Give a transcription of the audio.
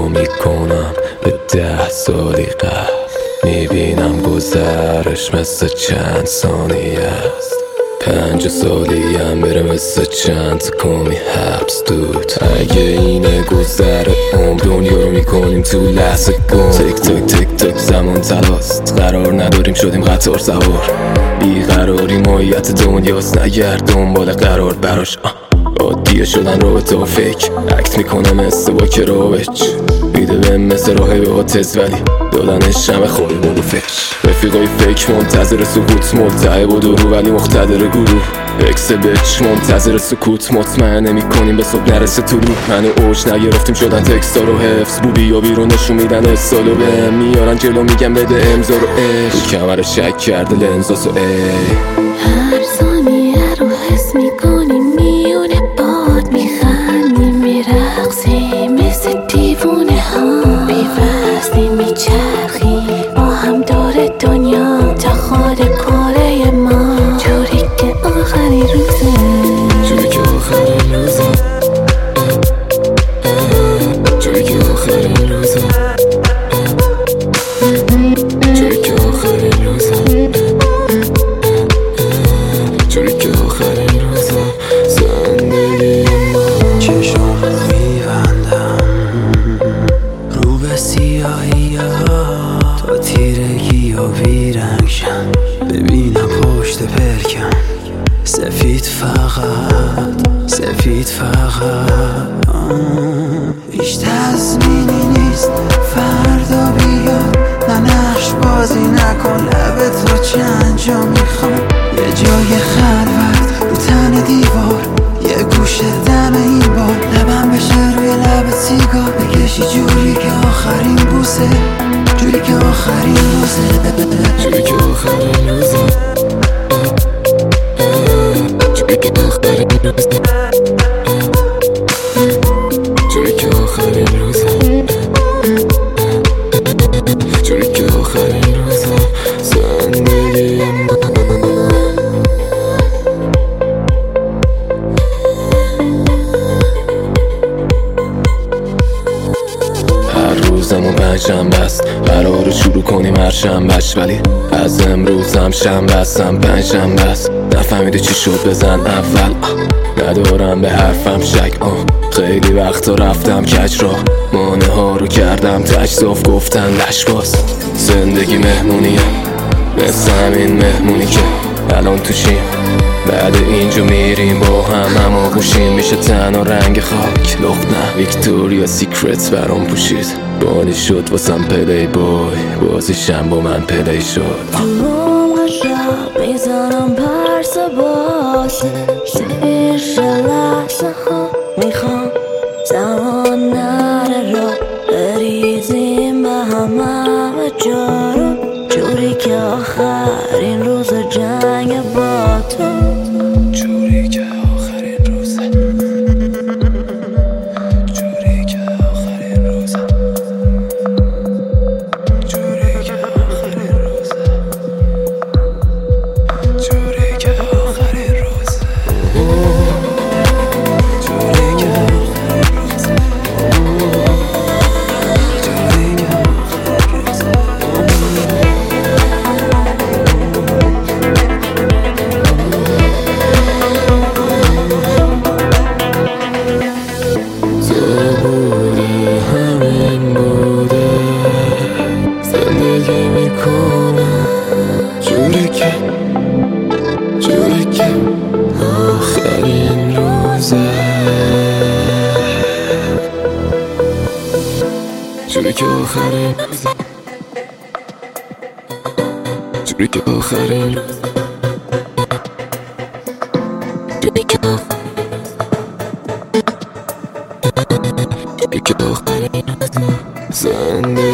نگاه میکنم به 10 سالی قبل، میبینم گذرش مثل چند ثانیه است. 5 سالی هم بره مثل چند کمی حبس دود. اگه اینه گذر عمر، دنیا رو میکنیم تو لحظه گم. تک تک تک تک زمان تلاست، قرار نداریم شدیم قطار سوار. بیقراری ماهیت دنیاست، نگرد دنبال قرار براش. عادیه شدن رابطه و فکر، اکت میکنم مثل با کراوچ. میده به مثل راهی به آتز، ولی دادنش همه خودمون رو فکر. رفیقای فکر منتظر سکوت، ملتهب و درو ولی مقتدر گروه. اکس بچ منتظر سکوت، مطمئن نمی‌کنیم به صبح نرسه طلوع. منو اوج نگرفتیم شدن تکستا رو حفظ، بوبی یا بیرون نشون میدن استالو بهم. میارن جلو میگم بده امضا رو عشق، کمر شک کرده لنزاسو هر ثانیه رو حس میکنیم، میونه باد میخندیم، میرقصیم مثل دیوونه ها، بی‌وزنی میچرخیم با هم دور دنیا تا خود کره ما. جوری که آخرین روزه، جوری که آخرین روزه، جوری که آخرین روزه، جوری که آخرین روزه، جوری که آخرین روزه زندگی ما. چشم میبندم رو به سیاهی ها تا تیرگی و بیرنگشم، ببینم پشت پرکم سفید فقط، سفید فقط. هیچ تضمینی نیست فردا بیاد، نه نقش بازی نکن، لبت رو چند جا میخوام. یه جای خلوت رو تن دیوار، یه گوشه دم این بار، لبم بشه روی لبت سیگار بکشی، جوری که آخرین بوسه، جوری که آخرین روزه، جوری که آخرین روزه، جوری که آخرین روزه، جوری که آخرین روزه، جوری که آخرین روزه زندگی ما. هر روزمون پنجشنبه است، قراره شروع کنیم هر شنبهش، ولی از امروز هم شنبه هستم پنجشنبه است. نفهمیده چی شد بزن اول، ندارم به حرفم شک. خیلی وقتا رفتم کج راه، مانه ها رو کردم تجزاف، گفتن لشباز. زندگی مهمونیه مثل همین مهمونی که الان توشیم، بعد اینجا میریم با هم آغوشیم. میشه تنها رنگ خاک، لخت نه ویکتوریا سیکرت برام پوشید. بانی شد واسم پلی بای، بازیشم با من پلی شد. تو قشب میزنم پرس باز، زیر لحظه ها میخوام زمان نره را بریزیم به هم همه جا رو. جوری که آخرین روز جنگ با تو، جوری که آخرین روزه، جوری که آخرین روزه، جوری که آخرین روزه، جوری که آخرین روزه، جوری که آخرین روزه، جوری که آخرین روزه. جوری که آخرین روزه، جوری که آخرین روزه، جوری که آخرین روزه، جوری که آخرین روزه زندگی.